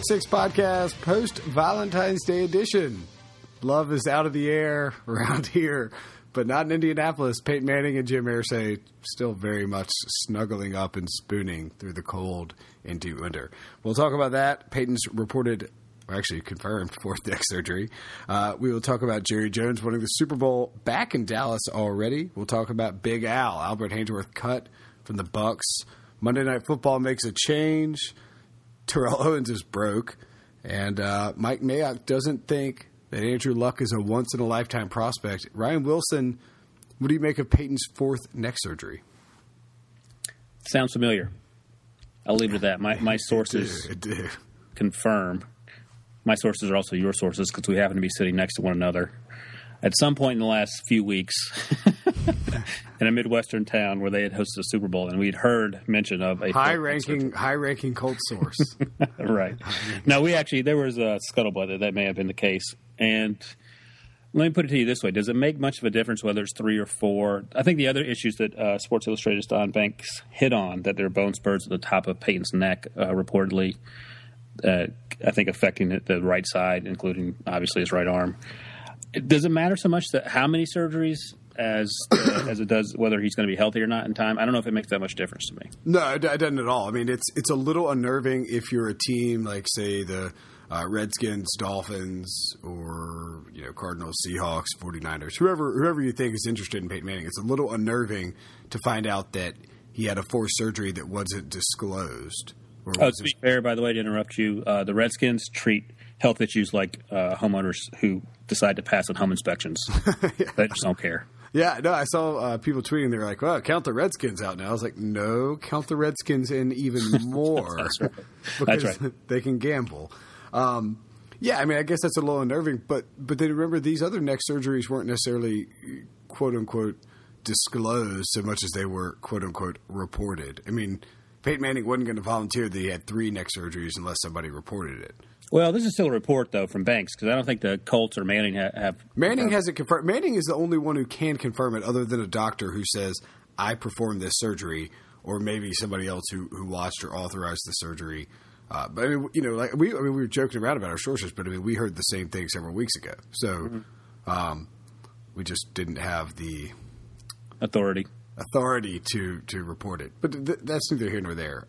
Six Podcast post-Valentine's Day edition. Love is out of the air around here, but not in Indianapolis. Peyton Manning and Jim Irsay still very much snuggling up and spooning through the cold into winter. We'll talk about that. Peyton's reported, actually confirmed, fourth neck surgery. We will talk about Jerry Jones winning the Super Bowl back in Dallas already. We'll talk about Big Al, Albert Haynesworth cut from the Bucks. Monday Night Football makes a change. Terrell Owens is broke. And Mike Mayock doesn't think that Andrew Luck is a once-in-a-lifetime prospect. Ryan Wilson, what do you make of Peyton's fourth neck surgery? Sounds familiar. I'll leave it at that. My sources confirm. My sources are also your sources because we happen to be sitting next to one another. At some point in the last few weeks in a Midwestern town where they had hosted a Super Bowl, and we'd heard mention of a high-ranking Colt source. Right. Now, there was a scuttlebutt that may have been the case. And let me put it to you this way. Does it make much of a difference whether it's 3 or 4? I think the other issues that Sports Illustrated's Don Banks hit on, that there are bone spurs at the top of Peyton's neck, reportedly, I think affecting the right side, including, obviously, his right arm. Does it matter so much that how many surgeries as it does whether he's going to be healthy or not in time? I don't know if it makes that much difference to me. No, it doesn't at all. I mean, it's a little unnerving if you're a team like, say, the Redskins, Dolphins, or Cardinals, Seahawks, 49ers, whoever you think is interested in Peyton Manning. It's a little unnerving to find out that he had a forced surgery that wasn't disclosed. To be fair, by the way, to interrupt you, the Redskins treat health issues like homeowners who decide to pass on home inspections. Yeah. They just don't care. Yeah, no, I saw people tweeting. They were like, well, count the Redskins out now. I was like, no, count the Redskins in even more. That's right. Because That's right. They can gamble. Yeah, I mean, I guess that's a little unnerving. But then remember, these other neck surgeries weren't necessarily, quote-unquote, disclosed so much as they were, quote-unquote, reported. I mean, Peyton Manning wasn't going to volunteer that he had 3 neck surgeries unless somebody reported it. Well, this is still a report, though, from Banks, because I don't think the Colts or Manning have... Manning hasn't confirmed. Manning is the only one who can confirm it other than a doctor who says, I performed this surgery, or maybe somebody else who watched or authorized the surgery. But, I mean, we were joking around about our sources, but, I mean, we heard the same thing several weeks ago. So we just didn't have the... authority to report it. But that's neither here nor there.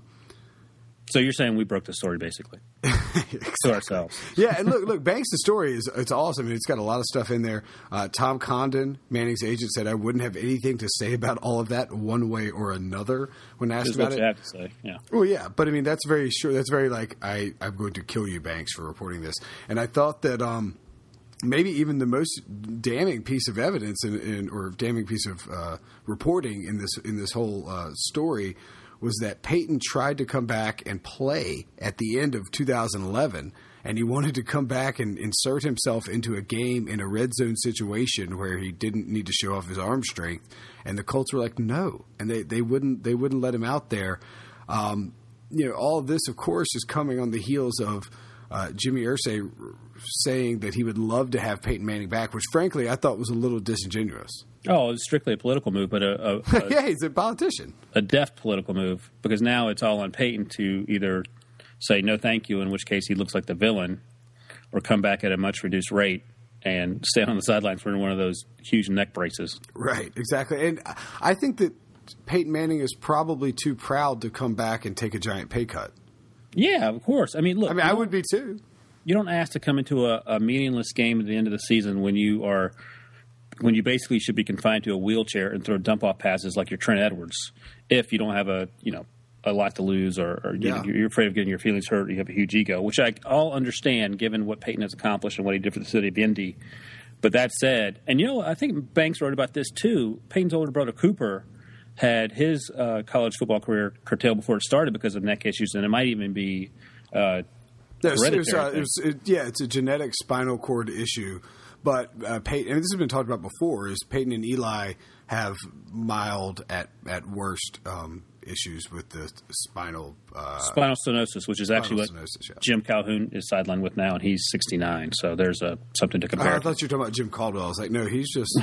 So you're saying we broke the story, basically, exactly. to ourselves. Yeah, and look, Banks' story it's awesome. I mean, it's got a lot of stuff in there. Tom Condon, Manning's agent, said I wouldn't have anything to say about all of that one way or another when asked about it. That's what you have to say, yeah. Well, yeah, but I mean, that's very sure. That's very like, I'm going to kill you, Banks, for reporting this. And I thought that maybe even the most damning piece of evidence or damning piece of reporting in this whole story was that Peyton tried to come back and play at the end of 2011, and he wanted to come back and insert himself into a game in a red zone situation where he didn't need to show off his arm strength, and the Colts were like, no, and they wouldn't let him out there. All of this, of course, is coming on the heels of Jimmy Irsay saying that he would love to have Peyton Manning back, which, frankly, I thought was a little disingenuous. Oh, it's strictly a political move, but yeah, he's a politician. A deft political move, because now it's all on Peyton to either say no thank you, in which case he looks like the villain, or come back at a much reduced rate and stand on the sidelines for one of those huge neck braces. Right, exactly. And I think that Peyton Manning is probably too proud to come back and take a giant pay cut. Yeah, of course. I mean, look. I would be too. You don't ask to come into a meaningless game at the end of the season when you basically should be confined to a wheelchair and throw dump-off passes like you're Trent Edwards if you don't have a lot to lose or you're afraid of getting your feelings hurt, you have a huge ego, which I all understand given what Peyton has accomplished and what he did for the city of Indy. But that said, and I think Banks wrote about this too, Peyton's older brother Cooper had his college football career curtailed before it started because of neck issues, and it might even be hereditary. It's a genetic spinal cord issue. But Peyton, and this has been talked about before, is Peyton and Eli have mild at worst issues with the spinal stenosis, which is actually what Jim Calhoun is sidelined with now, and he's 69. So there's something to compare. I thought you were talking about Jim Caldwell. I was like, no, he's just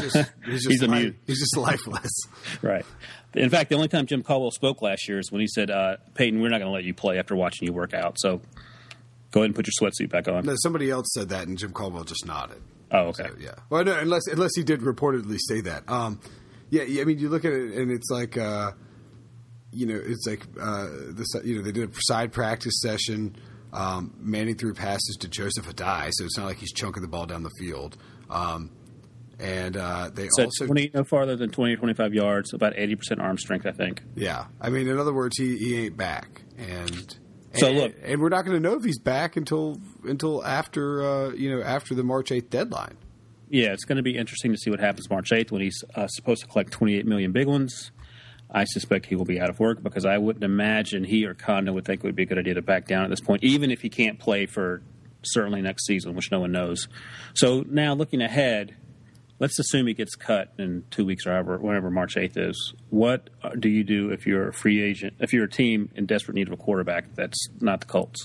lifeless. Right. In fact, the only time Jim Caldwell spoke last year is when he said, "Peyton, we're not going to let you play after watching you work out." So Go ahead and put your sweatsuit back on. No, somebody else said that, and Jim Caldwell just nodded. Oh, okay. So, yeah. Well, no, unless he did reportedly say that. Yeah. I mean, you look at it, and it's like, it's like they did a side practice session. Manning threw passes to Joseph Adai, so it's not like he's chunking the ball down the field. And they so also 20, no farther than 20 or 25 yards, about 80% arm strength, I think. Yeah, I mean, in other words, he ain't back, and look, and we're not going to know if he's back until after after the March 8th deadline. Yeah, it's going to be interesting to see what happens March 8th when he's supposed to collect 28 million big ones. I suspect he will be out of work because I wouldn't imagine he or Condon would think it would be a good idea to back down at this point, even if he can't play for certainly next season, which no one knows. So now looking ahead, let's assume he gets cut in 2 weeks or whenever March 8th is. What do you do if you're a free agent, if you're a team in desperate need of a quarterback that's not the Colts?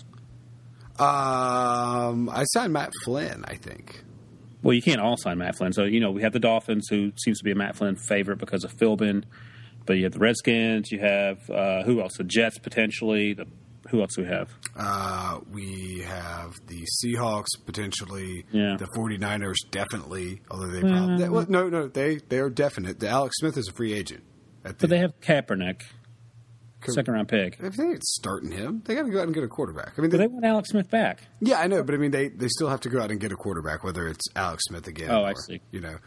I signed Matt Flynn, I think. Well, you can't all sign Matt Flynn. So, we have the Dolphins, who seems to be a Matt Flynn favorite because of Philbin. But you have the Redskins. You have, who else? The Jets, potentially. Who else do we have? We have the Seahawks, potentially. Yeah. The 49ers, definitely. Although they probably... they are definite. The Alex Smith is a free agent. But they have Kaepernick, second-round pick. If they ain't starting him, they got to go out and get a quarterback. I mean, they want Alex Smith back. Yeah, I know. But, I mean, they still have to go out and get a quarterback, whether it's Alex Smith again I see.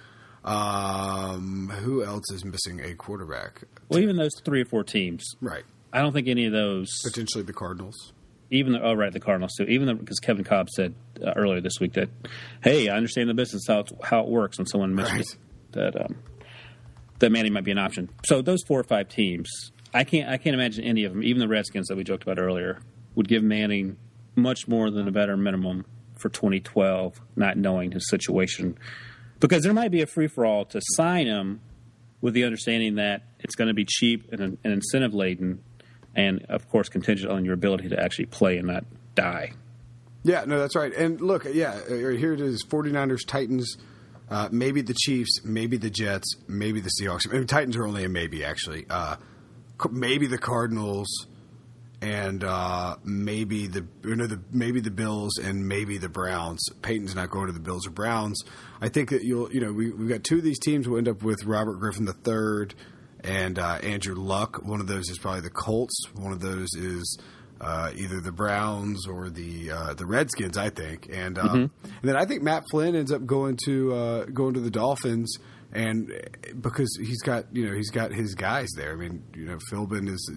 Who else is missing a quarterback? Well, even those 3 or 4 teams. Right. I don't think any of those. Potentially the Cardinals. The Cardinals too. Because Kevin Cobb said earlier this week that, hey, I understand the business, how it works, and someone mentioned that Manning might be an option. So those 4 or 5 teams, I can't imagine any of them, even the Redskins that we joked about earlier, would give Manning much more than a better minimum for 2012, not knowing his situation. Because there might be a free-for-all to sign him with the understanding that it's going to be cheap and incentive-laden and, of course, contingent on your ability to actually play and not die. Yeah, no, that's right. And look, here it is, 49ers, Titans, maybe the Chiefs, maybe the Jets, maybe the Seahawks. I mean, Titans are only a maybe, actually. Maybe the Cardinals and maybe the Bills and maybe the Browns. Peyton's not going to the Bills or Browns. I think that we've got 2 of these teams will end up with Robert Griffin III and Andrew Luck. One of those is probably the Colts. One of those is either the Browns or the Redskins, I think. And and then I think Matt Flynn ends up going to the Dolphins, and because he's got his guys there. I mean, Philbin is.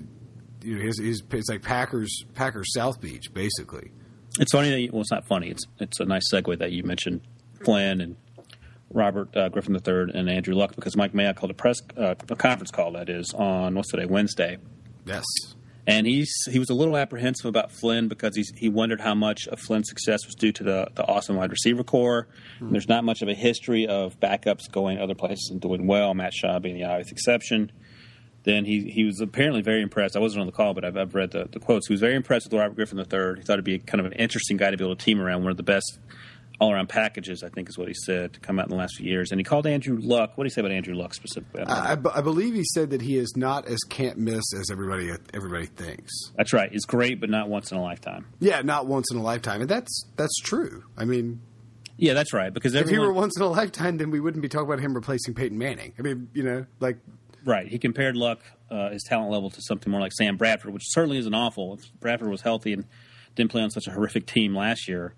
It's like Packers South Beach, basically. It's funny that it's not funny. It's a nice segue that you mentioned Flynn and Robert Griffin III and Andrew Luck, because Mike Mayock called a conference call, that is, on what's today, Wednesday. Yes. And he was a little apprehensive about Flynn because he wondered how much of Flynn's success was due to the awesome wide receiver core. Mm-hmm. There's not much of a history of backups going other places and doing well, Matt Shaw being the obvious exception. Then he was apparently very impressed. I wasn't on the call, but I've read the quotes. He was very impressed with Robert Griffin III. He thought it'd be kind of an interesting guy to be able to team around. One of the best all-around packages, I think is what he said, to come out in the last few years. And he called Andrew Luck. What did he say about Andrew Luck specifically? I believe he said that he is not as can't-miss as everybody thinks. That's right. He's great, but not once in a lifetime. Yeah, not once in a lifetime. And that's true. I mean... Yeah, that's right. Because if he were once in a lifetime, then we wouldn't be talking about him replacing Peyton Manning. I mean, Right. He compared Luck, his talent level, to something more like Sam Bradford, which certainly isn't awful. If Bradford was healthy and didn't play on such a horrific team last year,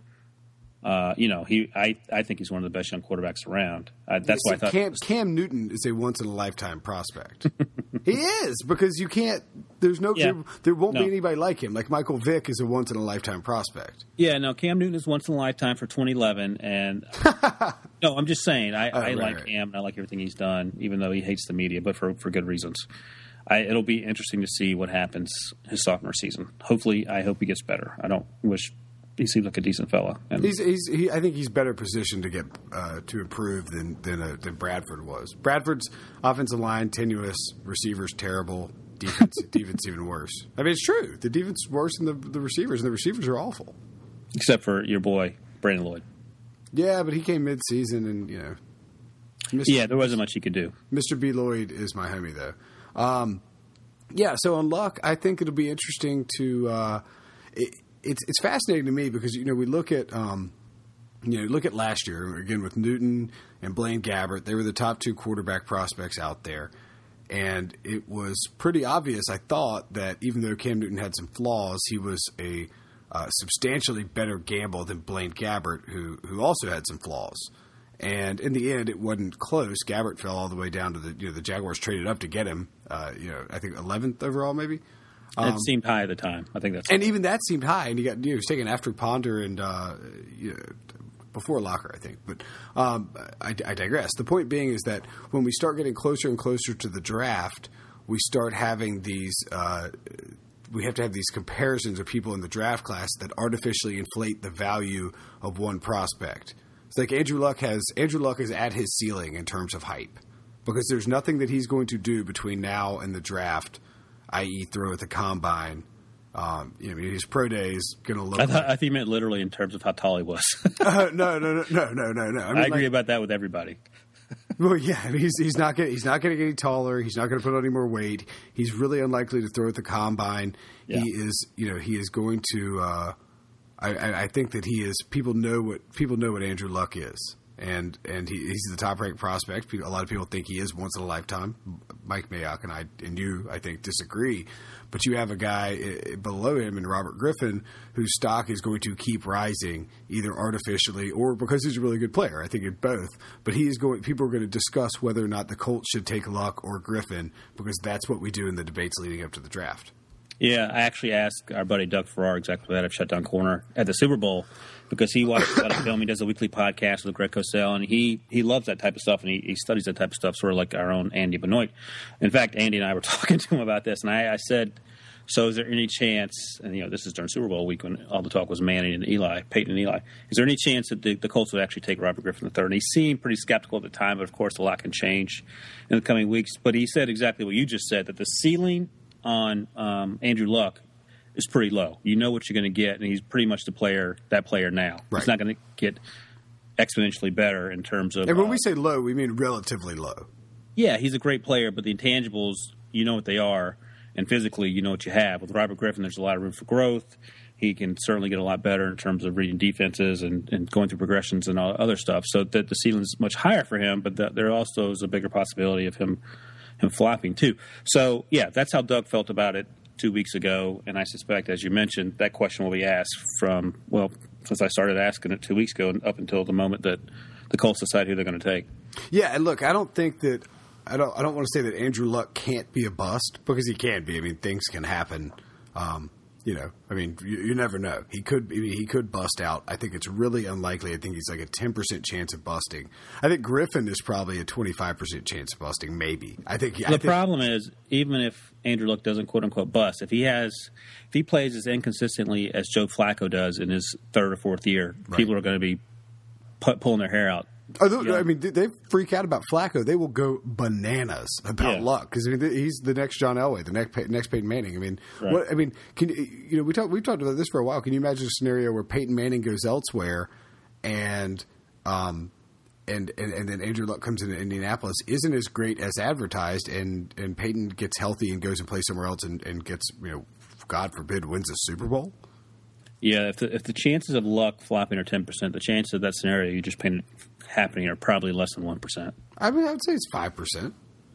I think he's one of the best young quarterbacks around. That's why I thought Cam Newton is a once in a lifetime prospect. He is, because you can't. There's no. Yeah. There won't be anybody like him. Like Michael Vick is a once in a lifetime prospect. Yeah, no. Cam Newton is once in a lifetime for 2011, and no, I'm just saying. I like Cam, and I like everything he's done, even though he hates the media, but for good reasons. It'll be interesting to see what happens his sophomore season. Hopefully, I hope he gets better. I don't wish. He seems like a decent fella. And I think he's better positioned to get to improve than Bradford was. Bradford's offensive line tenuous, receivers terrible, defense even worse. I mean, it's true. The defense is worse than the receivers, and the receivers are awful. Except for your boy Brandon Lloyd. Yeah, but he came mid-season, and there wasn't much he could do. Mr. B. Lloyd is my homie, though. So on Luck, I think it'll be interesting to. it's fascinating to me because we look at look at last year again with Newton and Blaine Gabbert. They were the top 2 quarterback prospects out there, and it was pretty obvious. I thought that even though Cam Newton had some flaws, he was a substantially better gamble than Blaine Gabbert, who also had some flaws. And in the end, it wasn't close. Gabbert fell all the way down to the Jaguars traded up to get him. I think 11th overall, maybe. It seemed high at the time. I think that's and even that seemed high. And he was taken after Ponder and before Locker, I think. But I digress. The point being is that when we start getting closer and closer to the draft, we start having these. We have to have these comparisons of people in the draft class that artificially inflate the value of one prospect. It's like Andrew Luck is at his ceiling in terms of hype because there's nothing that he's going to do between now and the draft, i.e., throw at the combine. His pro day is going to look. I thought you meant literally in terms of how tall he was. No. I agree about that with everybody. Well, yeah, he's not going to get any taller. He's not going to put on any more weight. He's really unlikely to throw at the combine. Yeah. He is going to. I think that he is. People know what Andrew Luck is, and he's the top ranked prospect. A lot of people think he is once in a lifetime. Mike Mayock and you, I think, disagree. But you have a guy below him in Robert Griffin whose stock is going to keep rising either artificially or because he's a really good player. I think it's both. But people are going to discuss whether or not the Colts should take Luck or Griffin because that's what we do in the debates leading up to the draft. Yeah, I actually asked our buddy Doug Farrar exactly that at Shutdown Corner at the Super Bowl because he watches a lot of film. He does a weekly podcast with Greg Cosell, and he loves that type of stuff, and he studies that type of stuff, sort of like our own Andy Benoit. In fact, Andy and I were talking to him about this, and I said, so is there any chance, and this is during Super Bowl week when all the talk was Manning and Eli, Peyton and Eli, is there any chance that the Colts would actually take Robert Griffin III? And he seemed pretty skeptical at the time, but of course a lot can change in the coming weeks. But he said exactly what you just said, that the ceiling on Andrew Luck is pretty low. You know what you're going to get, and he's pretty much that player now. Right. He's not going to get exponentially better in terms of... And when we say low, we mean relatively low. Yeah, he's a great player, but the intangibles, you know what they are, and physically, you know what you have. With Robert Griffin, there's a lot of room for growth. He can certainly get a lot better in terms of reading defenses and going through progressions and all other stuff. So that the ceiling is much higher for him, but there also is a bigger possibility of him flopping too. So, yeah, that's how Doug felt about it 2 weeks ago. And I suspect, as you mentioned, that question will be asked since I started asking it 2 weeks ago and up until the moment that the Colts decide who they're going to take. Yeah, and look, I don't think that I don't want to say that Andrew Luck can't be a bust because he can be. I mean, things can happen. You never know. He could bust out. I think it's really unlikely. I think he's like a 10% chance of busting. I think Griffin is probably a 25% chance of busting, maybe. The problem is, even if Andrew Luck doesn't quote unquote bust, if he plays as inconsistently as Joe Flacco does in his third or fourth year, right, people are going to be pulling their hair out. I mean, they freak out about Flacco. They will go bananas about Luck because he's the next John Elway, the next Peyton Manning. I mean, right. We've talked about this for a while. Can you imagine a scenario where Peyton Manning goes elsewhere, and then Andrew Luck comes into Indianapolis, isn't as great as advertised, and Peyton gets healthy and goes and plays somewhere else and gets, God forbid, wins a Super Bowl? Yeah, if the chances of Luck flopping are 10%, the chances of that scenario you just painted happening are probably less than 1%. I mean, I would say it's 5%.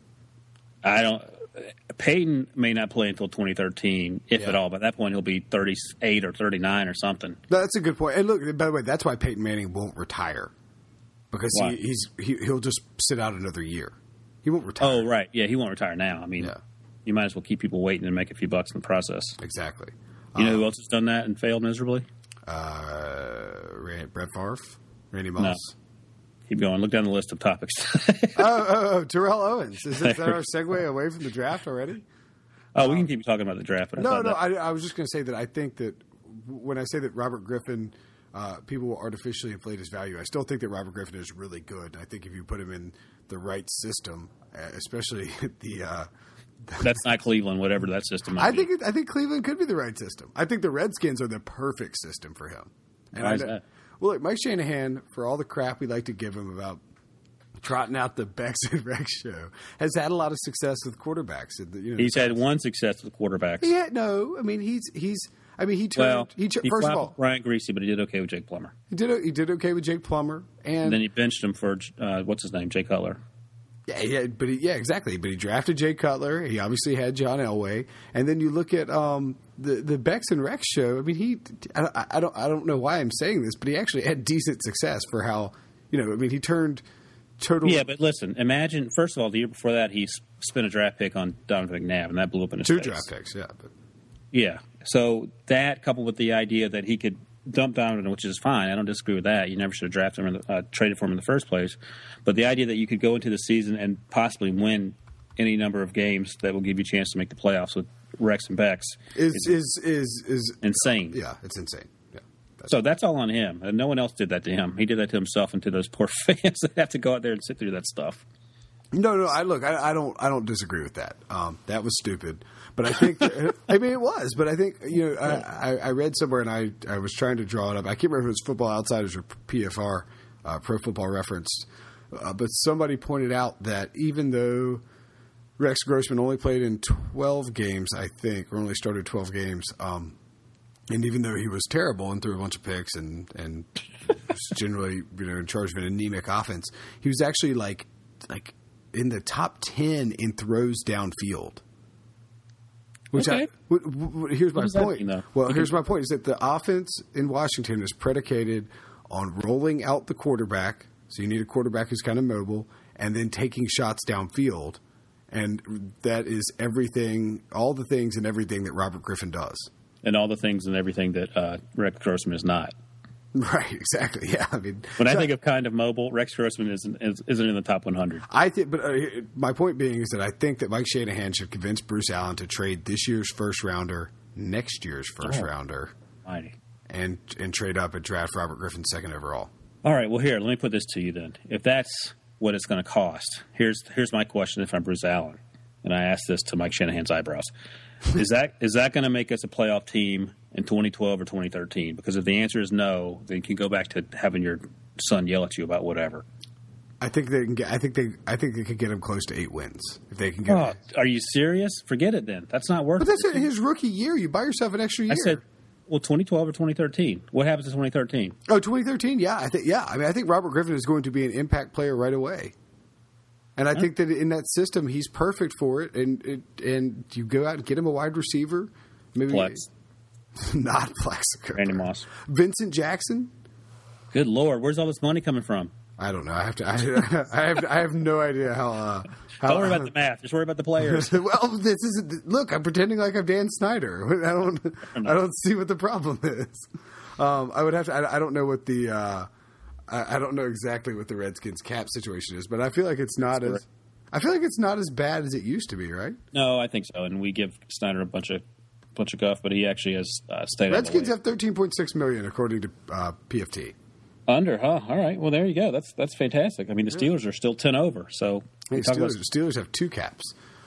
Peyton may not play until 2013, if at all. By that point, he'll be 38 or 39 or something. That's a good point. And look, by the way, that's why Peyton Manning won't retire because he'll just sit out another year. He won't retire. Oh, right. Yeah, he won't retire now. I mean, you might as well keep people waiting and make a few bucks in the process. Exactly. You know who else has done that and failed miserably? Brett Favre, Randy Moss. No. Keep going. Look down the list of topics. Terrell Owens. Is that our segue away from the draft already? We can keep talking about the draft. But I was just going to say that I think that when I say that Robert Griffin, people will artificially inflate his value, I still think that Robert Griffin is really good. I think if you put him in the right system, especially the that's not Cleveland, whatever that system might be. I think Cleveland could be the right system. I think the Redskins are the perfect system for him. And why is that? Well, look, Mike Shanahan, for all the crap we like to give him about trotting out the Bex and Rex show, has had a lot of success with quarterbacks. He's had one success with quarterbacks. Yeah, no. I mean, he's I mean, he Well, first of flopped all, with Brian Greasy, but he did okay with Jake Plummer. he did okay with Jake Plummer, And then he benched him for what's his name, Jay Cutler. Yeah, exactly. But he drafted Jay Cutler. He obviously had John Elway, and then you look at the Bex and Rex show. I mean, I don't know why I'm saying this, but he actually had decent success for how I mean, he turned total. Yeah, but listen, imagine first of all, the year before that, he spent a draft pick on Donovan McNabb, and that blew up in his two face. draft picks. Yeah, but Yeah, so that coupled with the idea that he could dump Donovan, which is fine. I don't disagree with that. You never should have drafted him, traded for him in the first place. But the idea that you could go into the season and possibly win any number of games that will give you a chance to make the playoffs with Rex and Bex is insane. Yeah, it's insane. Yeah. So that's all on him. And no one else did that to him. He did that to himself and to those poor fans that have to go out there and sit through that stuff. No. I don't disagree with that. That was stupid. But I think, I mean, it was. But I think, I read somewhere, and I was trying to draw it up. I can't remember if it was Football Outsiders or PFR, Pro Football Reference. But somebody pointed out that even though Rex Grossman only played in 12 games, I think, or only started 12 games, and even though he was terrible and threw a bunch of picks and was generally in charge of an anemic offense, he was actually like in the top 10 in throws downfield. Which okay. Here's my point. Here's my point: is that the offense in Washington is predicated on rolling out the quarterback. So you need a quarterback who's kind of mobile, and then taking shots downfield, and that is everything, all the things and everything that Robert Griffin does, and all the things and everything that Rex Grossman is not. Right, exactly. Yeah, I mean, when I think of kind of mobile, Rex Grossman isn't in the top 100. I think, but my point being is that I think that Mike Shanahan should convince Bruce Allen to trade this year's first rounder, next year's first rounder, mighty, and trade up and draft Robert Griffin second overall. All right. Well, here, let me put this to you then. If that's what it's going to cost, here's my question. If I'm Bruce Allen, and I ask this to Mike Shanahan's eyebrows, is that going to make us a playoff team in 2012 or 2013? Because if the answer is no, then you can go back to having your son yell at you about whatever. I think they can get. I think they could get him close to 8 wins if they can get. Oh, are you serious? Forget it then. That's not worth. But that's his rookie year. You buy yourself an extra year. I said, well, 2012 or 2013. What happens in 2013? Oh, 2013. Yeah, I think Robert Griffin is going to be an impact player right away. And I think that in that system, he's perfect for it. And you go out and get him a wide receiver, maybe Plex. Not Plexico. Randy Moss, Vincent Jackson. Good Lord, where's all this money coming from? I don't know. I have no idea how. Don't worry about the math. Just worry about the players. Well, this isn't. Look, I'm pretending like I'm Dan Snyder. I don't see what the problem is. I would have to. I don't know what the. I don't know exactly what the Redskins cap situation is, but I feel like it's not as. I feel like it's not as bad as it used to be, right? No, I think so. And we give Snyder a bunch of guff, but he actually has stayed. Redskins have $13.6 million according to PFT. Under, huh? All right. Well, there you go. That's fantastic. I mean, the Steelers are still 10 over. So Steelers have 2 caps.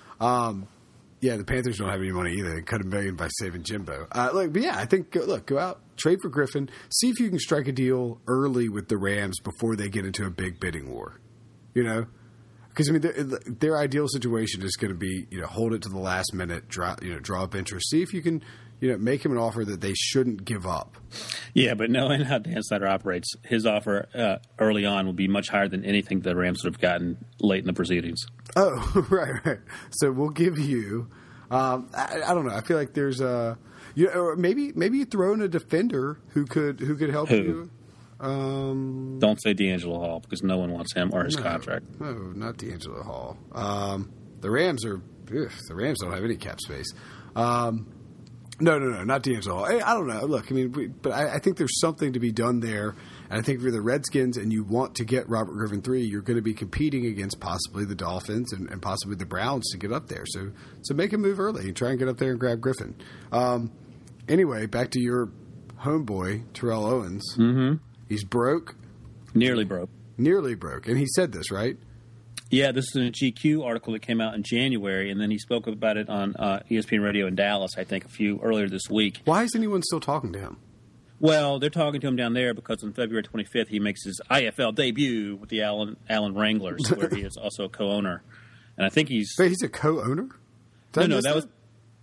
Yeah, the Panthers don't have any money either. They cut $1 million by saving Jimbo. But yeah, I think go out, trade for Griffin, see if you can strike a deal early with the Rams before they get into a big bidding war. Because I mean, their ideal situation is going to be hold it to the last minute, draw up interest, see if you can make him an offer that they shouldn't give up. Yeah, but knowing how Dan Snyder operates, his offer early on will be much higher than anything the Rams would have gotten late in the proceedings. Oh, right. So we'll give you. I don't know. I feel like there's or maybe you throw in a defender who could help you. Don't say D'Angelo Hall because no one wants him or his contract. No, not D'Angelo Hall. The Rams don't have any cap space. No, not D'Angelo Hall. I don't know. Look, I mean, but I think there's something to be done there. And I think if you're the Redskins and you want to get Robert Griffin III, you're going to be competing against possibly the Dolphins and possibly the Browns to get up there. So make a move early and try and get up there and grab Griffin. Anyway, back to your homeboy, Terrell Owens. Mm-hmm. He's broke. Nearly broke. And he said this, right? Yeah, this is in a GQ article that came out in January, and then he spoke about it on ESPN Radio in Dallas, I think, earlier this week. Why is anyone still talking to him? Well, they're talking to him down there because on February 25th he makes his IFL debut with the Allen Wranglers, where he is also a co-owner. And I think he's... Wait, he's a co-owner? No, that was...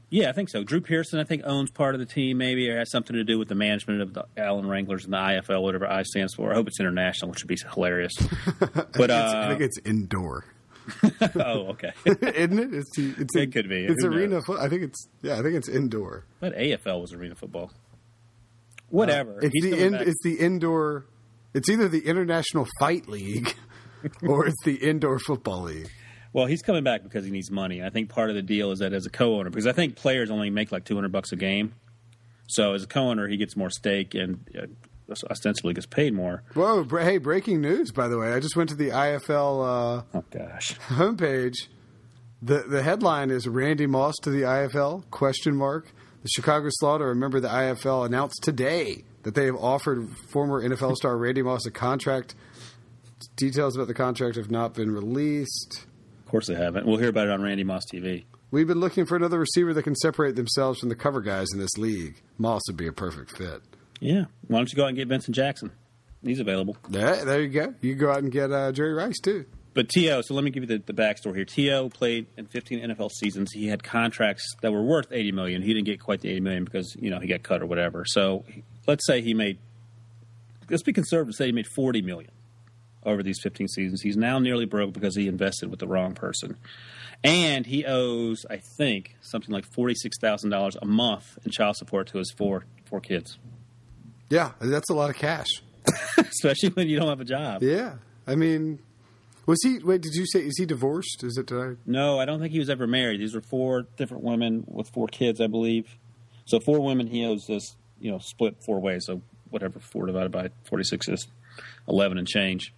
Yeah, I think so. Drew Pearson, I think, owns part of the team, maybe, or has something to do with the management of the Allen Wranglers and the IFL, whatever I stands for. I hope it's international, which would be hilarious. But I think it's indoor. Oh, okay. Isn't it? It could be. It's Who arena. I think it's indoor. But AFL was arena football. Whatever. It's the indoor. It's either the International Fight League or it's the Indoor Football League. Well, he's coming back because he needs money. I think part of the deal is that as a co-owner, because I think players only make like $200 a game. So as a co-owner, he gets more stake and ostensibly gets paid more. Whoa! Hey, breaking news! By the way, I just went to the IFL homepage. The headline is Randy Moss to the IFL ? The Chicago Slaughter, a member of the IFL, announced today that they have offered former NFL star Randy Moss a contract. Details about the contract have not been released. Of course they haven't. We'll hear about it on Randy Moss TV. We've been looking for another receiver that can separate themselves from the cover guys in this league. Moss would be a perfect fit. Yeah. Why don't you go out and get Vincent Jackson? He's available. Yeah, there you go. You can go out and get Jerry Rice, too. But T.O., so let me give you the backstory here. T.O. played in 15 NFL seasons. He had contracts that were worth $80 million. He didn't get quite the $80 million because, he got cut or whatever. So let's say let's be conservative, say he made $40 million over these 15 seasons. He's now nearly broke because he invested with the wrong person. And he owes, I think, something like $46,000 a month in child support to his four kids. Yeah, that's a lot of cash. Especially when you don't have a job. Yeah. I mean, did you say, is he divorced? No, I don't think he was ever married. These were 4 different women with 4 kids, I believe. So 4 women he owes this, split 4 ways. So whatever 4 divided by 46 is, 11 and change.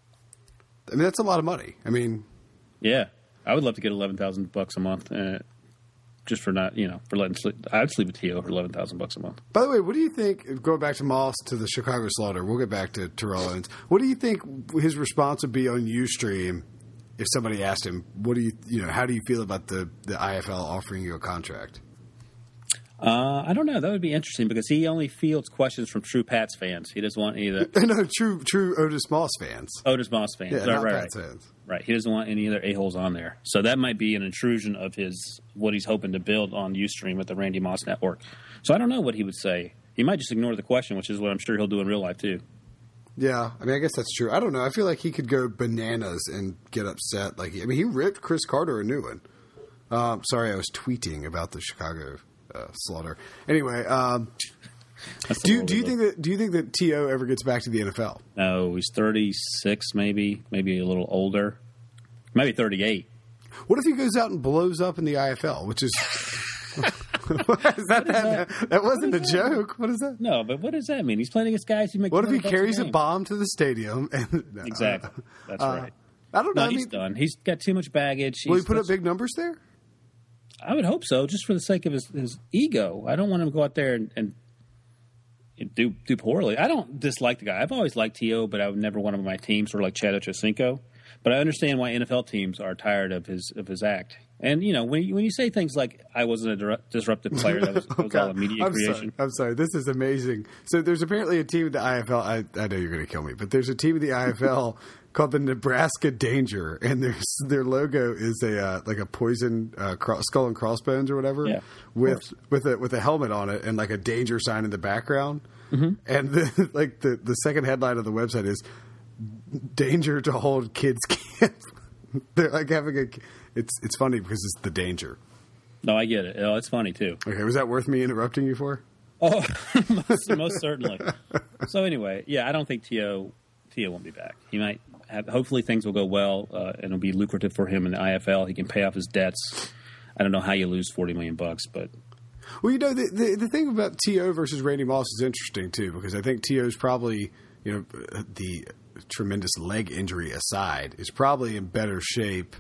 I mean, that's a lot of money. I mean, yeah, I would love to get $11,000 a month, just for not, for letting sleep. I'd sleep with T.O. for $11,000 a month. By the way, what do you think? Going back to Moss to the Chicago Slaughter, we'll get back to Terrell Owens. What do you think his response would be on UStream if somebody asked him, how do you feel about the IFL offering you a contract? I don't know. That would be interesting because he only fields questions from true Pats fans. He doesn't want any of the... No, true Otis Moss fans. Otis Moss fans. Yeah, not Pats fans. Right. He doesn't want any other a-holes on there. So that might be an intrusion of what he's hoping to build on Ustream at the Randy Moss Network. So I don't know what he would say. He might just ignore the question, which is what I'm sure he'll do in real life too. Yeah. I mean, I guess that's true. I don't know. I feel like he could go bananas and get upset. He ripped Chris Carter a new one. Sorry, I was tweeting about the Chicago Slaughter. Anyway, do you think that T.O. ever gets back to the NFL? No, he's 36, maybe a little older, maybe 38. What if he goes out and blows up in the IFL? Which is that wasn't a joke. What is that? No, but what does that mean? He's playing against guys who make. What if he carries a bomb to the stadium? Exactly, that's right. I don't know. He's done. He's got too much baggage. Will he put up big numbers there? I would hope so, just for the sake of his ego. I don't want him to go out there and do poorly. I don't dislike the guy. I've always liked T.O., but I would never want him on my team, sort of like Chad Ochocinco. But I understand why NFL teams are tired of his act. And, when you say things like, I wasn't a disruptive player, that was all a media creation. I'm sorry. This is amazing. So there's apparently a team in the IFL. I know you're going to kill me, but there's a team in the IFL called the Nebraska Danger, and their logo is a poison skull and crossbones or whatever, with a helmet on it and like a danger sign in the background. Mm-hmm. And the second headline of the website is "Danger to Hold Kids Camp." They're like having it's funny because it's the danger. No, I get it. Oh, it's funny too. Okay, was that worth me interrupting you for? Oh, most certainly. So anyway, yeah, I don't think T.O. won't be back. He might. Hopefully things will go well, and it'll be lucrative for him in the IFL. He can pay off his debts. I don't know how you lose $40 million, but well, the thing about T.O. versus Randy Moss is interesting too, because I think T.O.'s probably, the tremendous leg injury aside, is probably in better shape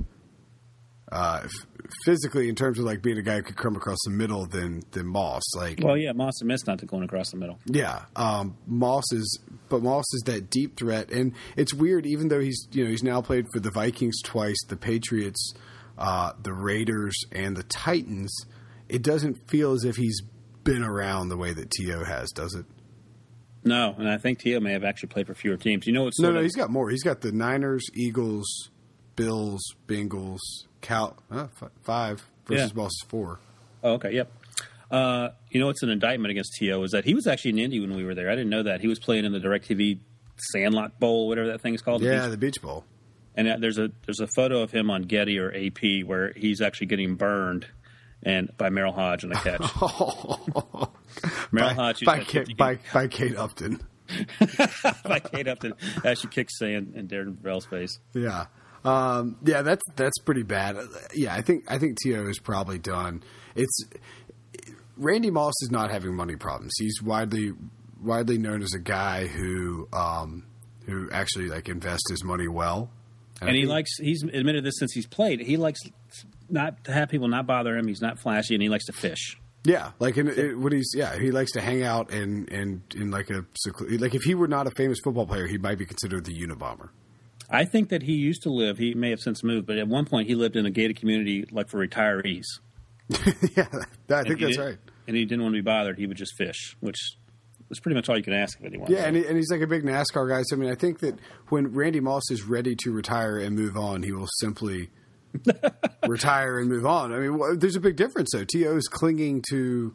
physically in terms of like being a guy who could come across the middle than Moss. Moss admits not to going across the middle. Yeah, Moss is that deep threat, and it's weird. Even though he's now played for the Vikings twice, the Patriots, the Raiders, and the Titans, it doesn't feel as if he's been around the way that T.O. has, does it? No, and I think T.O. may have actually played for fewer teams. No, he's got more. He's got the Niners, Eagles, Bills, Bengals, 5 versus Moss 4. Oh, okay, yep. What's an indictment against T.O. is that he was actually in Indy when we were there. I didn't know that. He was playing in the DirecTV Sandlot Bowl, whatever that thing is called. The Beach Bowl. And there's a photo of him on Getty or AP where he's actually getting burned by Merrill Hodge on a catch. Merrill Hodge by Kate Upton. By Kate Upton as she kicks sand in Darren Bell's face. Yeah. That's pretty bad. Yeah, I think T.O. is probably done. Randy Moss is not having money problems. He's widely known as a guy who actually like invests his money well. And he's admitted this since he's played. He likes not to have people not bother him. He's not flashy, and he likes to fish. Yeah, he likes to hang out in like like if he were not a famous football player, he might be considered the Unabomber. I think that he used to live. He may have since moved, but at one point he lived in a gated community like for retirees. Yeah, I think that's right. And he didn't want to be bothered. He would just fish, which is pretty much all you can ask of anyone. Yeah, and he's like a big NASCAR guy. So, I mean, I think that when Randy Moss is ready to retire and move on, he will simply retire and move on. I mean, there's a big difference, though. T.O. is clinging to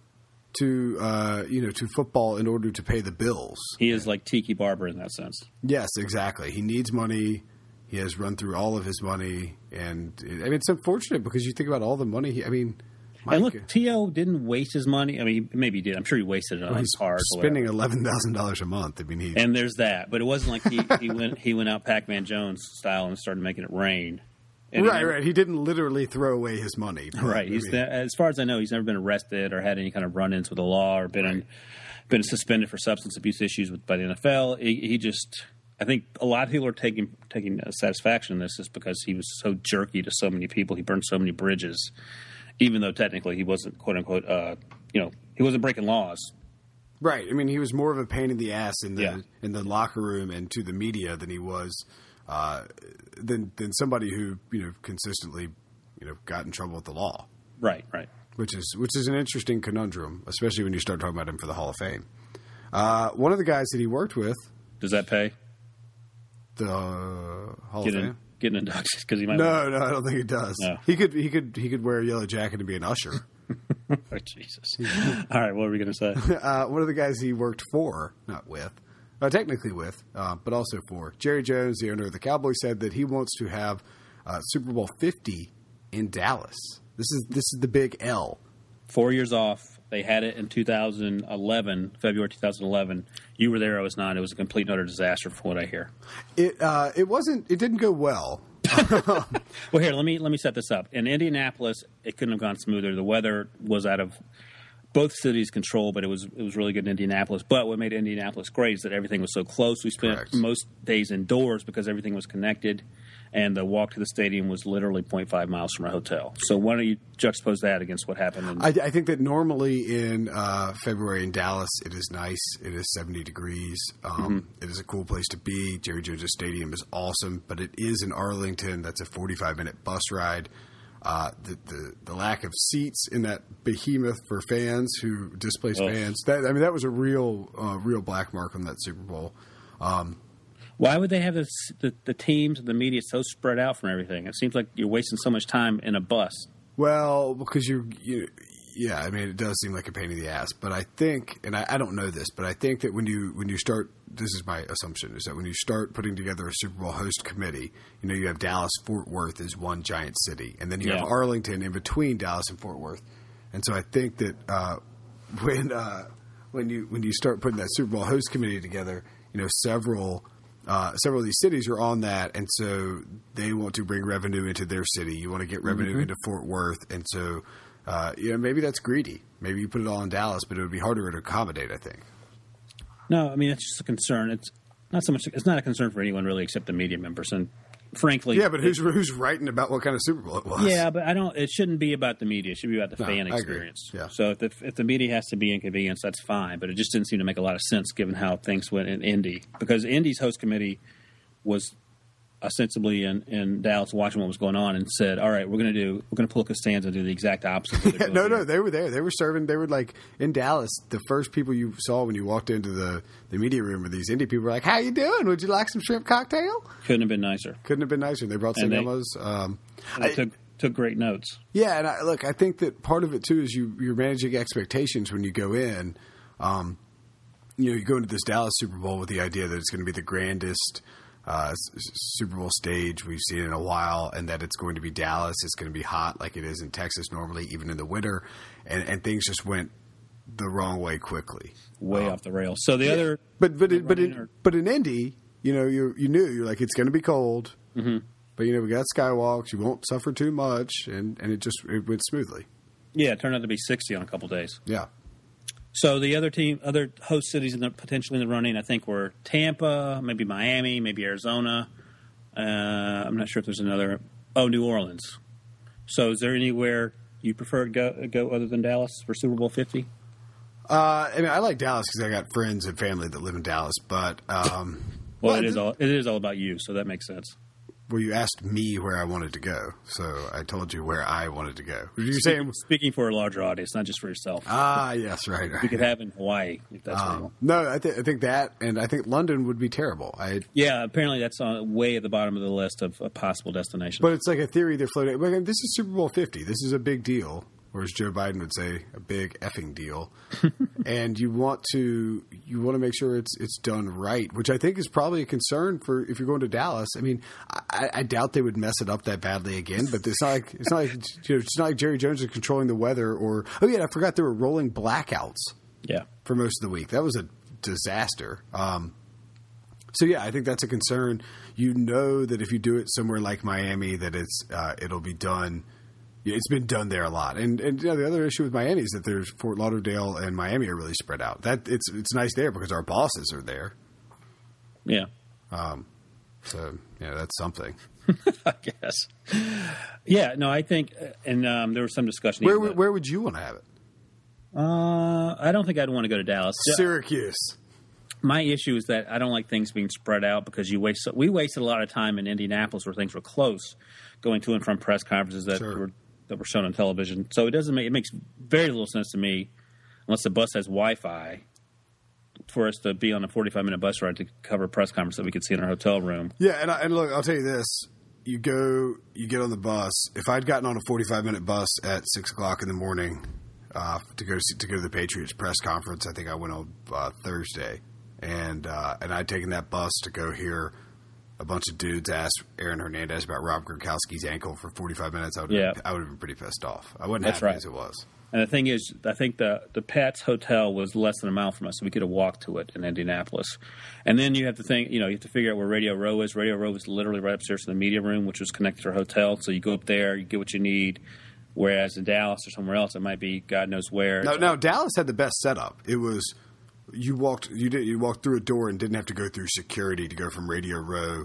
football in order to pay the bills. He is like Tiki Barber in that sense. Yes, exactly. He needs money. He has run through all of his money, and it's unfortunate because you think about all the money. And look, T.O. didn't waste his money. I mean, maybe he did. I'm sure he wasted it on his cars. Spending $11,000 a month. I mean, and there's that. But it wasn't like he went out Pac-Man Jones style and started making it rain. And right. He didn't literally throw away his money. Right. As far as I know, he's never been arrested or had any kind of run-ins with the law or been suspended for substance abuse issues by the NFL. He just. I think a lot of people are taking satisfaction in this just because he was so jerky to so many people. He burned so many bridges, even though technically he wasn't, quote unquote, he wasn't breaking laws. Right. I mean, he was more of a pain in the ass in the locker room and to the media than he was than somebody who consistently got in trouble with the law. Right. Which is an interesting conundrum, especially when you start talking about him for the Hall of Fame. One of the guys that he worked with. Does that pay? The Hall of Fame? Getting inducted because he might. No, I don't think he does. No. He could wear a yellow jacket and be an usher. Oh, Jesus! All right, what were we going to say? One of the guys he worked for, not with, technically with, but also for Jerry Jones, the owner of the Cowboys, said that he wants to have Super Bowl 50 in Dallas. This is the big L. 4 years off. They had it in 2011, February 2011. You were there. I was not. It was a complete and utter disaster, from what I hear. It wasn't. It didn't go well. Well, here, let me set this up. In Indianapolis, it couldn't have gone smoother. The weather was out of both cities' control, but it was really good in Indianapolis. But what made Indianapolis great is that everything was so close. We spent most days indoors because everything was connected, and the walk to the stadium was literally 0.5 miles from our hotel. So why don't you juxtapose that against what happened? I think that normally in February in Dallas, it is nice. It is 70 degrees. It is a cool place to be. Jerry Jones Stadium is awesome, but it is in Arlington. That's a 45-minute bus ride. The lack of seats in that behemoth for fans who displaced fans. That was a real black mark on that Super Bowl. Why would they have the teams and the media so spread out from everything? It seems like you're wasting so much time in a bus. Well, because it does seem like a pain in the ass. But I think, and I don't know this, but I think that when you start, this is my assumption, is that when you start putting together a Super Bowl host committee, you have Dallas, Fort Worth is one giant city, and then you have Arlington in between Dallas and Fort Worth. And so I think that when you start putting that Super Bowl host committee together, several of these cities are on that, and so they want to bring revenue into their city. You want to get revenue into Fort Worth, and so maybe that's greedy. Maybe you put it all in Dallas, but it would be harder to accommodate, I think. No, I mean it's just a concern. It's not so much. It's not a concern for anyone really, except the media members. And frankly, yeah, but who's writing about what kind of Super Bowl it was? Yeah, but it shouldn't be about the media. It should be about the fan experience. Yeah. So if the media has to be inconvenienced, that's fine. But it just didn't seem to make a lot of sense given how things went in Indy, because Indy's host committee was ostensibly in Dallas watching what was going on and said, all right, we're going to pull Costanza and do the exact opposite. No, they were there. They were serving. They were like in Dallas. The first people you saw when you walked into the media room were these Indy people. Were like, how you doing? Would you like some shrimp cocktail? Couldn't have been nicer. They brought some demos. took great notes. Yeah, and I think that part of it too is you're managing expectations when you go in. You go into this Dallas Super Bowl with the idea that it's going to be the grandest Super Bowl stage we've seen in a while, and that it's going to be Dallas. It's going to be hot like it is in Texas normally, even in the winter, and things just went the wrong way quickly, way off the rails. So the other, but in Indy, you're like it's going to be cold. Mm-hmm. But, we got skywalks. You won't suffer too much. And it went smoothly. Yeah, it turned out to be 60 on a couple of days. Yeah. So the other host cities potentially in the running, I think, were Tampa, maybe Miami, maybe Arizona. I'm not sure if there's another. Oh, New Orleans. So is there anywhere you prefer to go other than Dallas for Super Bowl 50? I like Dallas because I got friends and family that live in Dallas. But it is all about you, so that makes sense. Well, you asked me where I wanted to go, so I told you where I wanted to go. Speaking for a larger audience, not just for yourself. Yes, right. We could have in Hawaii if that's what you want. No, I think that, and I think London would be terrible. Apparently that's way at the bottom of the list of possible destinations. But it's like a theory they're floating. This is Super Bowl 50. This is a big deal. Or as Joe Biden would say, a big effing deal. And you want to make sure it's done right, which I think is probably a concern for if you're going to Dallas. I mean, I doubt they would mess it up that badly again, but it's not like Jerry Jones is controlling the weather or I forgot there were rolling blackouts. Yeah. For most of the week. That was a disaster. I think that's a concern. That if you do it somewhere like Miami, that it'll be done. It's been done there a lot, and the other issue with Miami is that there's Fort Lauderdale and Miami are really spread out. That it's nice there because our bosses are there. Yeah. That's something. I guess. Yeah. No, I think, and there was some discussion. Where would you want to have it? I don't think I'd want to go to Dallas. Syracuse. My issue is that I don't like things being spread out because we wasted a lot of time in Indianapolis where things were close, going to and from press conferences that were shown on television. So it makes very little sense to me, unless the bus has Wi-Fi, for us to be on a 45-minute bus ride to cover a press conference that we could see in our hotel room. Yeah, and look, I'll tell you this: you get on the bus. If I'd gotten on a 45-minute bus at 6 o'clock in the morning to go to the Patriots press conference, I think I went on Thursday, and I'd taken that bus to go hear a bunch of dudes ask Aaron Hernandez about Rob Gronkowski's ankle for 45 minutes, I would have been pretty pissed off. I wasn't happy as it was. And the thing is, I think the Pats Hotel was less than a mile from us, so we could have walked to it in Indianapolis. And then you have to think, you have to figure out where Radio Row is. Radio Row is literally right upstairs in the media room, which was connected to our hotel. So you go up there, you get what you need. Whereas in Dallas or somewhere else, it might be God knows where. No, Dallas had the best setup. It was you walked through a door and didn't have to go through security to go from Radio Row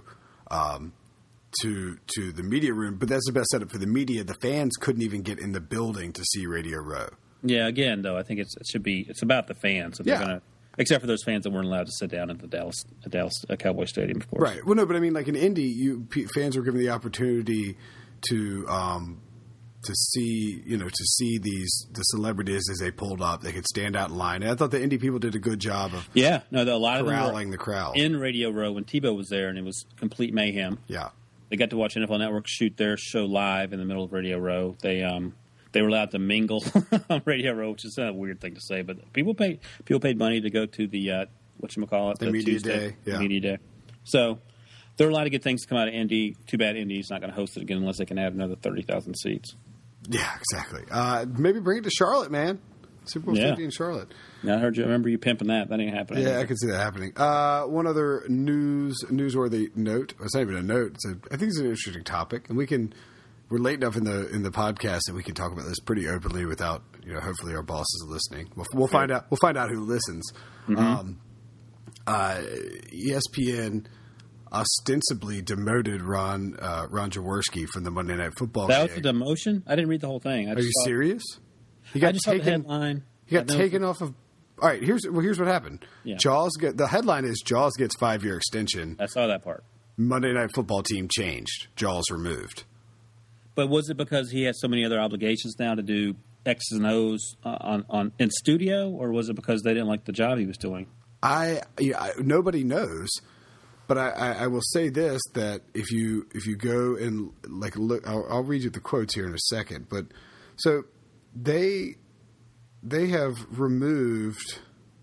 to the media room. But that's the best setup for the media. The fans couldn't even get in the building to see Radio Row. Yeah, again, though, I think it's about the fans. If they're gonna, except for those fans that weren't allowed to sit down at the Dallas Cowboy Stadium, of course. Right. Well, no, but I mean, like in Indy, fans were given the opportunity to see the celebrities as they pulled up. They could stand out in line. And I thought the Indy people did a good job of a lot of them corralling the crowd in Radio Row when Tebow was there, and it was complete mayhem. Yeah, they got to watch NFL Network shoot their show live in the middle of Radio Row. They were allowed to mingle on Radio Row, which is a weird thing to say, but people paid money to go to the the media Tuesday, day, media day. So there are a lot of good things to come out of Indy. Too bad Indy's not going to host it again unless they can add another 30,000 seats. Yeah, exactly. Maybe bring it to Charlotte, man. Super Bowl 50 in Charlotte. Yeah, I remember you pimping that. That ain't happening. Yeah, I can see that happening. One other newsworthy note. It's not even a note. I think it's an interesting topic, and we're late enough in the podcast that we can talk about this pretty openly without hopefully our bosses are listening. We'll find out. We'll find out who listens. Mm-hmm. ESPN ostensibly demoted Ron Jaworski from the Monday Night Football game. That was a demotion? I didn't read the whole thing. Are you serious? I just saw the headline. He got taken off of. All right, here's what happened. Yeah. The headline is Jaws gets 5-year extension. I saw that part. Monday Night Football team changed. Jaws removed. But was it because he has so many other obligations now to do X's and O's in studio, or was it because they didn't like the job he was doing? Nobody knows. But I will say this, that if you go and like look, I'll read you the quotes here in a second. But so they have removed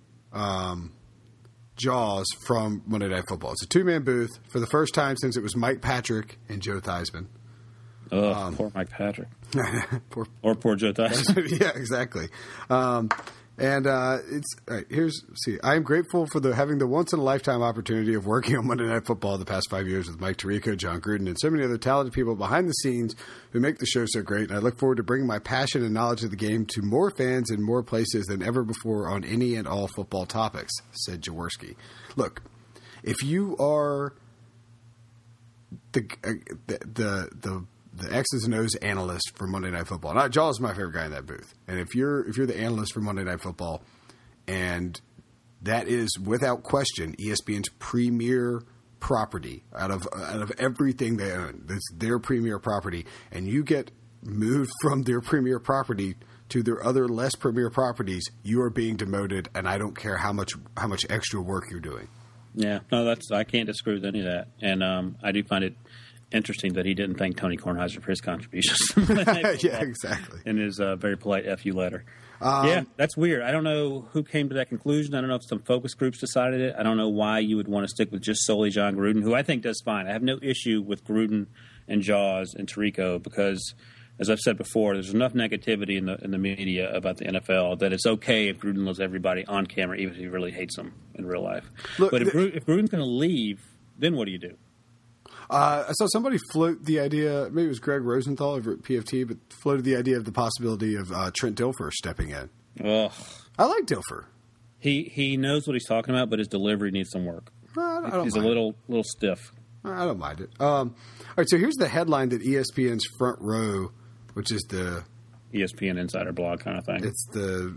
Jaws from Monday Night Football. It's a 2-man booth for the first time since it was Mike Patrick and Joe Theismann. Oh, poor Mike Patrick. poor Joe Theismann. Yeah, exactly. And it's all right, I am grateful for having the once in a lifetime opportunity of working on Monday Night Football the past 5 years with Mike Tirico, John Gruden, and so many other talented people behind the scenes who make the show so great. And I look forward to bringing my passion and knowledge of the game to more fans in more places than ever before on any and all football topics, said Jaworski. Look, if you are the X's and O's analyst for Monday Night Football. Now, Jaws is my favorite guy in that booth. And if you're the analyst for Monday Night Football, and that is without question ESPN's premier property out of everything they own, that's their premier property, and you get moved from their premier property to their other less premier properties, you are being demoted, and I don't care how much extra work you're doing. Yeah, no, I can't disagree with any of that, and I do find it interesting that he didn't thank Tony Kornheiser for his contributions. Yeah, exactly. In his very polite FU letter. Yeah, that's weird. I don't know who came to that conclusion. I don't know if some focus groups decided it. I don't know why you would want to stick with just solely John Gruden, who I think does fine. I have no issue with Gruden and Jaws and Tirico because, as I've said before, there's enough negativity in the media about the NFL that it's okay if Gruden loves everybody on camera, even if he really hates them in real life. Look, but if Gruden's going to leave, then what do you do? I saw somebody float the idea, maybe it was Greg Rosenthal over at PFT, but floated the idea of the possibility of Trent Dilfer stepping in. Ugh. I like Dilfer. He knows what he's talking about, but his delivery needs some work. He's a little stiff. I don't mind it. All right, so here's the headline that ESPN's Front Row, which is the ESPN Insider blog kind of thing. It's the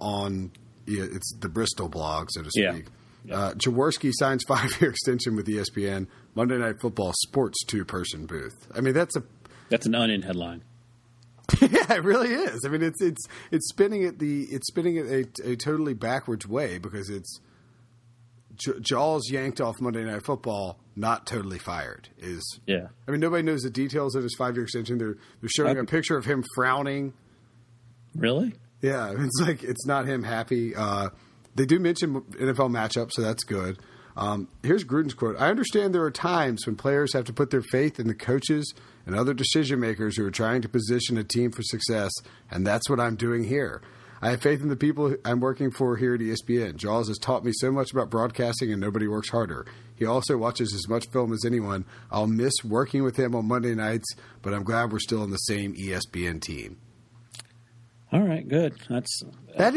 Bristol blog, so to speak. Yeah. Jaworski signs 5-year extension with ESPN. Monday Night Football sports 2-person booth. I mean, that's an Onion headline. Yeah, it really is. I mean, it's spinning it a totally backwards way because it's Jaws yanked off Monday Night Football, not totally fired. I mean, nobody knows the details of his 5-year extension. They're showing a picture of him frowning. Really? Yeah, it's like it's not him happy. They do mention NFL matchups, so that's good. Here's Gruden's quote. I understand there are times when players have to put their faith in the coaches and other decision makers who are trying to position a team for success, and that's what I'm doing here. I have faith in the people I'm working for here at ESPN. Jaws has taught me so much about broadcasting, and nobody works harder. He also watches as much film as anyone. I'll miss working with him on Monday nights, but I'm glad we're still on the same ESPN team. All right, good. That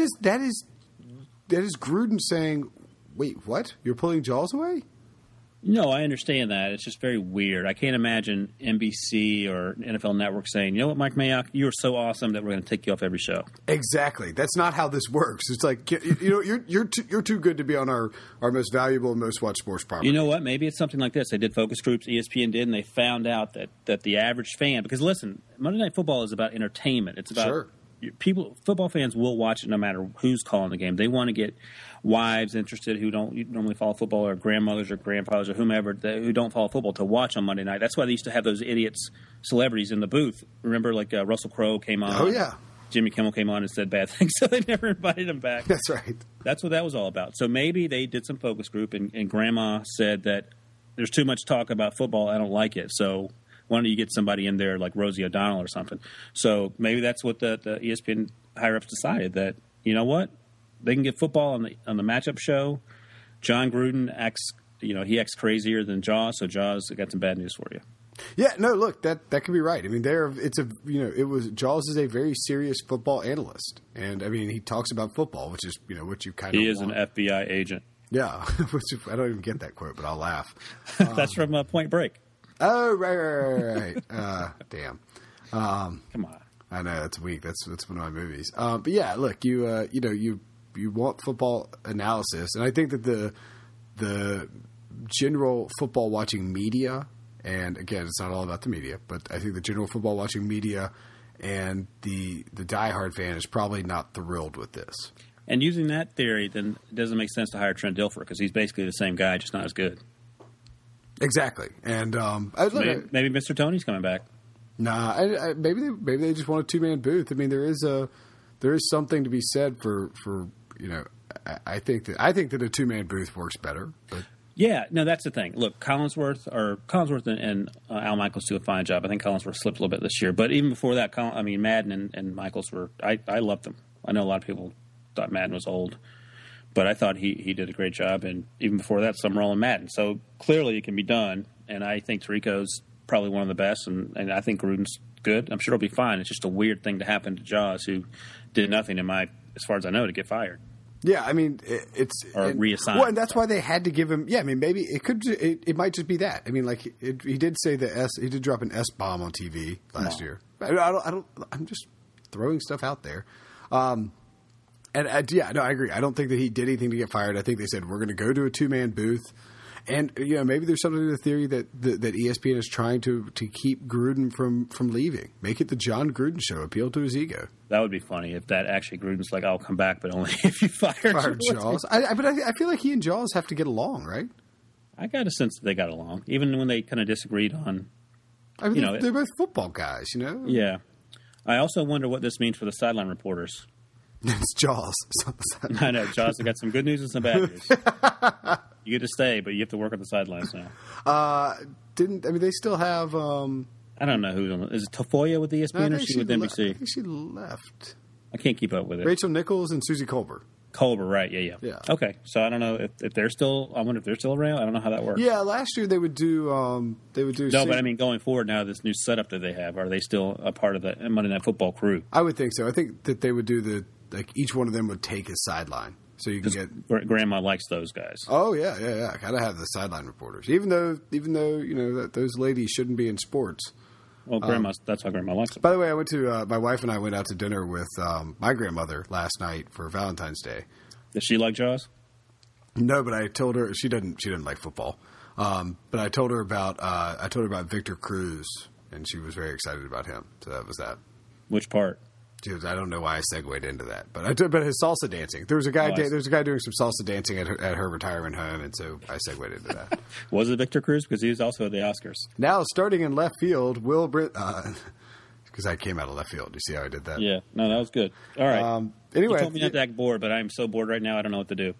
is Gruden saying, wait, what? You're pulling Jaws away? No, I understand that. It's just very weird. I can't imagine NBC or NFL Network saying, you know what, Mike Mayock, you're so awesome that we're going to take you off every show. Exactly. That's not how this works. It's like, you're too good to be on our most valuable and most watched sports property. You know what? Maybe it's something like this. They did focus groups, ESPN did, and they found out that the average fan, because listen, Monday Night Football is about entertainment. It's about football fans will watch it no matter who's calling the game. They want to get wives interested who don't normally follow football, or grandmothers or grandfathers or whomever who don't follow football to watch on Monday night. That's why they used to have those idiots, celebrities in the booth. Remember, like Russell Crowe came on. Oh, yeah. Jimmy Kimmel came on and said bad things, so they never invited him back. That's right. That's what that was all about. So maybe they did some focus group, and Grandma said that there's too much talk about football. I don't like it. So why don't you get somebody in there like Rosie O'Donnell or something? So maybe that's what the ESPN higher-ups decided, that, you know what? They can get football on the matchup show. John Gruden acts crazier than Jaws, so Jaws got some bad news for you. Yeah, no, look, that could be right. I mean, Jaws is a very serious football analyst, and I mean, he talks about football, which is what you kind of. He is an FBI agent. Yeah, which I don't even get that quote, but I'll laugh. That's from Point Break. Oh, right. Damn. Come on. I know, that's weak. That's one of my movies. But yeah, look, you want football analysis, and I think that the general football watching media, and again, it's not all about the media, but I think the general football watching media and the diehard fan is probably not thrilled with this. And using that theory, then it doesn't make sense to hire Trent Dilfer because he's basically the same guy, just not as good. Exactly. And maybe Mr. Tony's coming back. Nah, maybe they just want a 2-man booth. I mean, there is something to be said for I think that a 2-man booth works better. But yeah, no, that's the thing. Look, Collinsworth and Al Michaels do a fine job. I think Collinsworth slipped a little bit this year, but even before that, Madden and Michaels were. I loved them. I know a lot of people thought Madden was old, but I thought he did a great job. And even before that, Summerall and Madden. So clearly, it can be done. And I think Tirico's probably one of the best, and I think Gruden's good. I'm sure it'll be fine. It's just a weird thing to happen to Jaws, who did nothing as far as I know, to get fired. Yeah, I mean, reassigned. Well, and that's why they had to give him. Yeah, I mean, maybe it might just be that. I mean, like he did say he did drop an S-bomb on TV last year. I'm just throwing stuff out there. I agree. I don't think that he did anything to get fired. I think they said we're going to go to a 2-man booth. And maybe there's something to the theory that ESPN is trying to keep Gruden from leaving. Make it the John Gruden show. Appeal to his ego. That would be funny if that actually Gruden's like, I'll come back, but only if you fire Jaws. But I feel like he and Jaws have to get along, right? I got a sense that they got along, even when they kind of disagreed on. I mean, they're both football guys, Yeah. I also wonder what this means for the sideline reporters. It's Jaws. I know Jaws. They got some good news and some bad news. You get to stay, but you have to work on the sidelines now. They still have. I don't know who's on. Is it Tafoya with ESPN or she with NBC? I think she left. I can't keep up with it. Rachel Nichols and Susie Colbert. Colbert, right? Yeah. Okay, so I don't know if they're still. I wonder if they're still around. I don't know how that works. Yeah, last year they would do. No, but I mean, going forward now, this new setup that they have, are they still a part of the Monday Night Football crew? I would think so. I think that they would do each one of them would take his sideline. So you can get Grandma likes those guys. Oh yeah. Gotta have the sideline reporters, even though that those ladies shouldn't be in sports. Well, that's how Grandma likes them. By the way, I went to my wife and I went out to dinner with my grandmother last night for Valentine's Day. Does she like Jaws? No, but I told her she didn't like football. But I told her about Victor Cruz, and she was very excited about him. So that was that. Which part? I don't know why I segued into that, but his salsa dancing. There was a guy doing some salsa dancing at her retirement home, and so I segued into that. Was it Victor Cruz? Because he was also at the Oscars. Now, starting in left field, Will Britt. Because I came out of left field. Do you see how I did that? Yeah. No, that was good. All right. Anyway, you told me not to act bored, but I am so bored right now. I don't know what to do.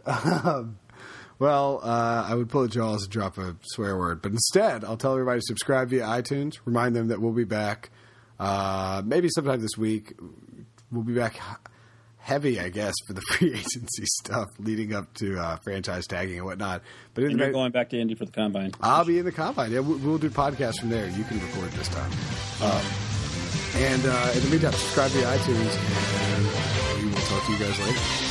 I would pull a Jaws and drop a swear word, but instead, I'll tell everybody to subscribe via iTunes. Remind them that we'll be back. Maybe sometime this week. We'll be back heavy, I guess, for the free agency stuff leading up to franchise tagging and whatnot. But you're going back to Indy for the Combine. I'll be in the Combine. Yeah, we'll do podcasts from there. You can record this time. And in the meantime, subscribe to iTunes, and we will talk to you guys later.